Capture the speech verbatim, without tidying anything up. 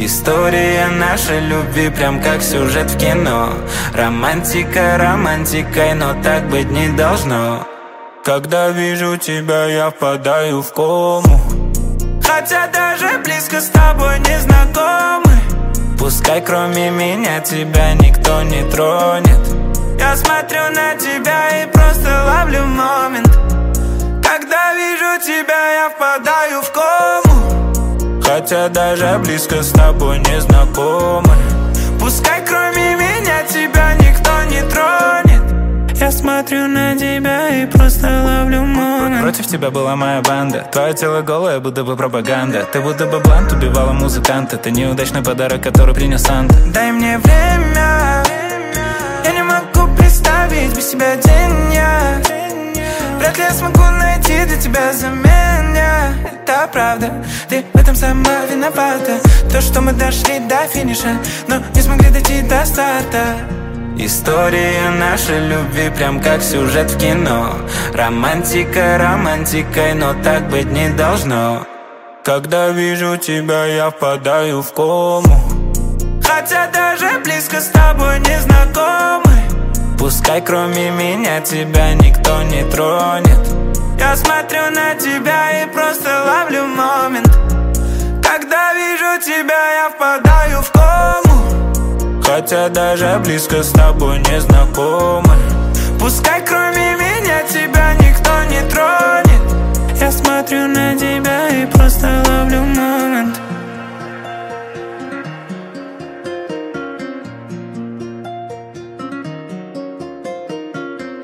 История нашей любви прям как сюжет в кино. Романтика романтикой, но так быть не должно. Когда вижу тебя, я впадаю в кому. Хотя даже близко с тобой не знакомы. Пускай кроме меня тебя никто не тронет. Я смотрю на тебя и просто ловлю момент. Когда вижу тебя, я впадаю в кому. Хотя даже близко с тобой не знакомы. Пускай кроме меня тебя никто не тронет. Я смотрю на тебя и просто ловлю момент. Против тебя была моя банда. Твое тело голое, будто бы пропаганда. Ты будто бы блант убивала музыканта. Ты неудачный подарок, который принес Санта. Дай мне время. Я не могу представить без тебя день я. Вряд ли я смогу найти для тебя замену. Это правда, ты в этом сама виновата. То, что мы дошли до финиша, но не смогли дойти до старта. История нашей любви прям как сюжет в кино. Романтика романтикой, но так быть не должно. Когда вижу тебя, я впадаю в кому. Хотя даже близко с тобой не знакомы. Пускай кроме меня тебя никто не тронет. Я смотрю на тебя и просто ловлю момент. Когда вижу тебя, я впадаю в кому. Хотя даже близко с тобой не знакомы.